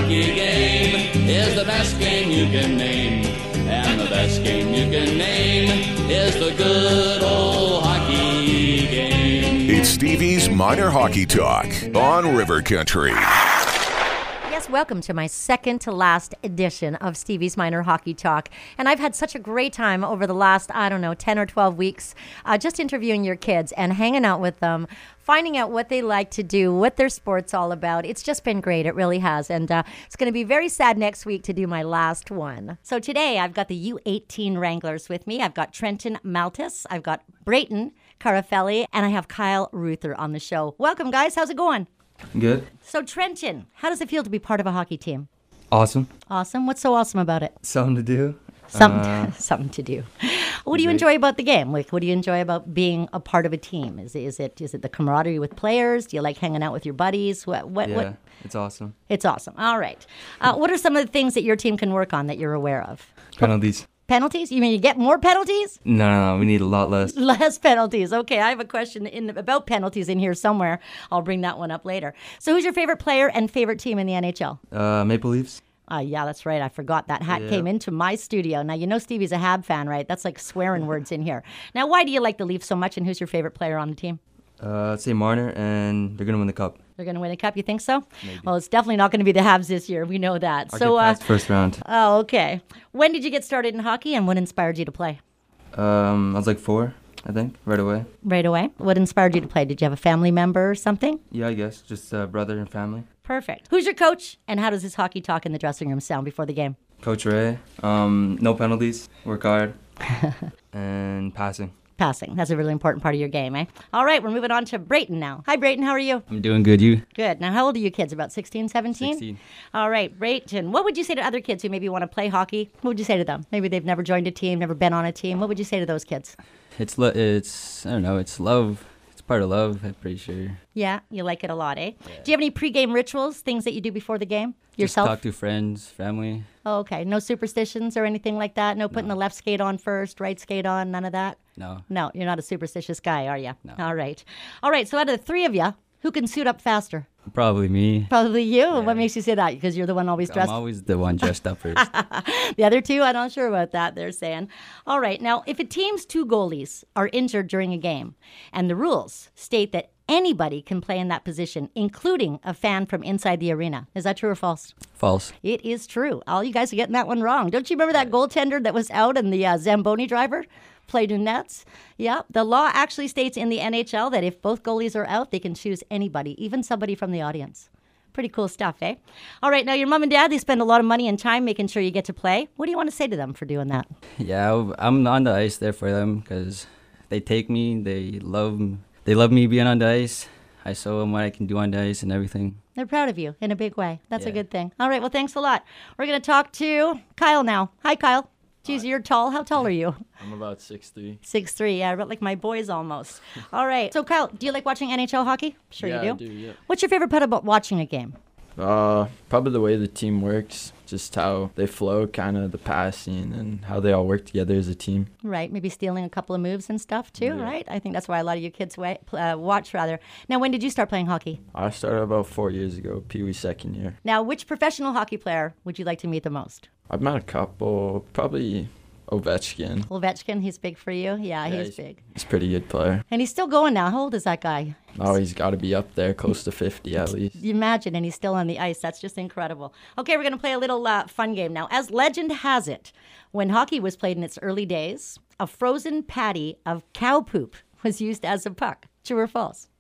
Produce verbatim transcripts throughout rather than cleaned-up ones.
hockey game is the best game you can name. And the best game you can name is the good old hockey game. It's Stevie's Minor Hockey Talk on River Country. Yes, welcome to my second to last edition of Stevie's Minor Hockey Talk. And I've had such a great time over the last, I don't know, ten or twelve weeks, uh, just interviewing your kids and hanging out with them, finding out what they like to do, what their sport's all about. It's just been great. It really has. And uh, it's going to be very sad next week to do my last one. So today I've got the U eighteen Wranglers with me. I've got Trenton Maltis. I've got Brayton Carafelli. And I have Kyle Ruther on the show. Welcome, guys. How's it going? Good. So, Trenton, how does it feel to be part of a hockey team? Awesome. Awesome. What's so awesome about it? Something to do. Something, Uh, something to do. What do you great. enjoy about the game? Like, what do you enjoy about being a part of a team? Is it, is it is it the camaraderie with players? Do you like hanging out with your buddies? What what yeah, what? it's awesome. It's awesome. All right. Uh, what are some of the things that your team can work on that you're aware of? Penalties. Penalties? You mean you get more penalties? No, no, no. We need a lot less. Less penalties. Okay, I have a question in about penalties in here somewhere. I'll bring that one up later. So, who's your favorite player and favorite team in the N H L? Uh, Maple Leafs. Uh, yeah, that's right. I forgot that hat Yeah. came into my studio. Now, you know Stevie's a Hab fan, right? That's like swearing words in here. Now, why do you like the Leafs so much, and who's your favorite player on the team? Uh, I'd say Marner, and they're gonna win the cup. They're going to win a cup, you think so? Maybe. Well, it's definitely not going to be the Habs this year. We know that. I'll so, get uh, past first round. oh, okay. When did you get started in hockey, and what inspired you to play? Um, I was like four, I think, right away. Right away. What inspired you to play? Did you have a family member or something? Yeah, I guess just uh, brother and family. Perfect. Who's your coach, and how does this hockey talk in the dressing room sound before the game? Coach Ray. Um, no penalties. Work hard. And passing. Passing. That's a really important part of your game, eh? All right, we're moving on to Brayton now. Hi, Brayton. How are you? I'm doing good. You? Good. Now, how old are you kids? About sixteen, seventeen? sixteen. All right, Brayton. What would you say to other kids who maybe want to play hockey? What would you say to them? Maybe they've never joined a team, never been on a team. What would you say to those kids? It's lo- it's I don't know. It's love. It's part of love. I'm pretty sure. Yeah, you like it a lot, eh? Do you have any pregame rituals, things that you do before the game? Yourself? Just talk to friends, family. Oh, okay. No superstitions or anything like that? No putting No. the left skate on first, right skate on, none of that? No. No, you're not a superstitious guy, are you? No. All right. All right, so out of the three of you, who can suit up faster? Probably me. Probably you. What makes you say that? Because you're the one always I'm dressed. always the one dressed up first. The other two, I'm not sure about that, they're saying. All right, now, if a team's two goalies are injured during a game, and the rules state that anybody can play in that position, including a fan from inside the arena, is that true or false? False. It is true. All you guys are getting that one wrong. Don't you remember that goaltender that was out and the uh, Zamboni driver played in nets? Yeah, the law actually states in the N H L that if both goalies are out, they can choose anybody, even somebody from the audience. Pretty cool stuff, eh? All right, now your mom and dad, they spend a lot of money and time making sure you get to play. What do you want to say to them for doing that? Yeah, I'm on the ice there for them because they take me. They love. They love me being on the ice. I show them what I can do on the ice and everything. They're proud of you in a big way. That's a Yeah. good thing. All right, well, thanks a lot. We're going to talk to Kyle now. Hi, Kyle. Geez, you're tall. How tall are you? I'm about six three. six three, yeah, about like my boys almost. All right. So, Kyle, do you like watching N H L hockey? Sure yeah, you I do. do, yeah. What's your favorite part about watching a game? Uh, probably the way the team works, just how they flow, kind of the passing, and how they all work together as a team. Right, maybe stealing a couple of moves and stuff too, Yeah. right? I think that's why a lot of you kids wa- pl- uh, watch, rather. Now, when did you start playing hockey? I started about four years ago, Pee Wee second year. Now, which professional hockey player would you like to meet the most? I've met a couple, probably Ovechkin. Ovechkin, he's big for you? Yeah, Yeah, he's big. He's a pretty good player. And he's still going now. How old is that guy? Oh, he's got to be up there, close to fifty at least. You imagine, and he's still on the ice. That's just incredible. Okay, we're going to play a little uh, fun game now. As legend has it, when hockey was played in its early days, a frozen patty of cow poop was used as a puck. True or false?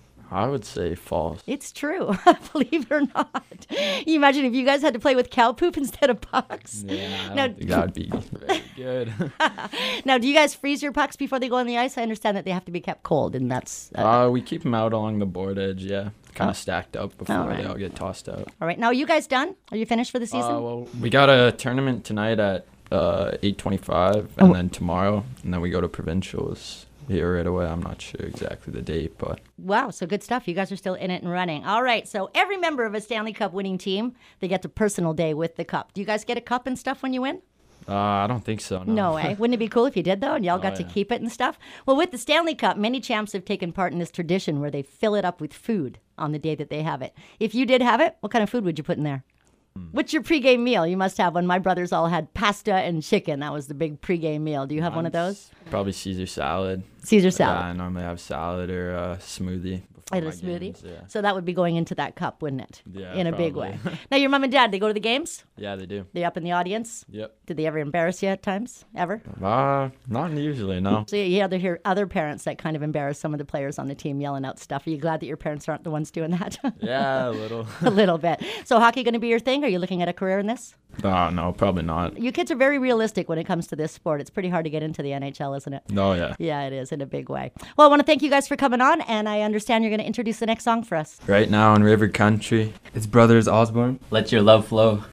I would say false. It's true, believe it or not. You imagine if you guys had to play with cow poop instead of pucks. Yeah. I Now, don't That'd be very good. now, do you guys freeze your pucks before they go on the ice? I understand that they have to be kept cold, and that's uh, Uh, we keep them out along the board edge, yeah. Kind of Oh. stacked up before All right. they all get tossed out. all right. Now, are you guys done? Are you finished for the season? Uh, well, we got a tournament tonight at uh, eight twenty-five, and Oh. then tomorrow, and then we go to provincials here right away. I'm not sure exactly the date, but Wow, so good stuff. You guys are still in it and running. All right, so every member of a Stanley Cup winning team, they get the personal day with the cup. Do you guys get a cup and stuff when you win? uh, I don't think so. No, No way. Wouldn't it be cool if you did, though, and y'all Oh, got to yeah. keep it and stuff? Well, with the Stanley Cup, many champs have taken part in this tradition where they fill it up with food on the day that they have it. If you did have it, what kind of food would you put in there? What's your pregame meal? You must have one. My brothers all had pasta and chicken. That was the big pregame meal. Do you have one of those? Probably Caesar salad. Caesar salad. Yeah, I normally have salad or a smoothie. before And a my smoothie. games, yeah. So that would be going into that cup, wouldn't it? Yeah, In a big way. probably. Now, your mom and dad, they go to the games? Yeah, they do. They up in the audience? Yep. Did they ever embarrass you at times? Ever? Uh, not usually, no. So you other hear other parents that kind of embarrass some of the players on the team yelling out stuff. Are you glad that your parents aren't the ones doing that? Yeah, a little. A little bit. So hockey going to be your thing? Are you looking at a career in this? Oh, no, probably not. You kids are very realistic when it comes to this sport. It's pretty hard to get into the N H L, isn't it? No, yeah. Yeah, it is in a big way. Well, I want to thank you guys for coming on, and I understand you're going to introduce the next song for us. Right now in River Country. It's Brothers Osborne. Let your love flow.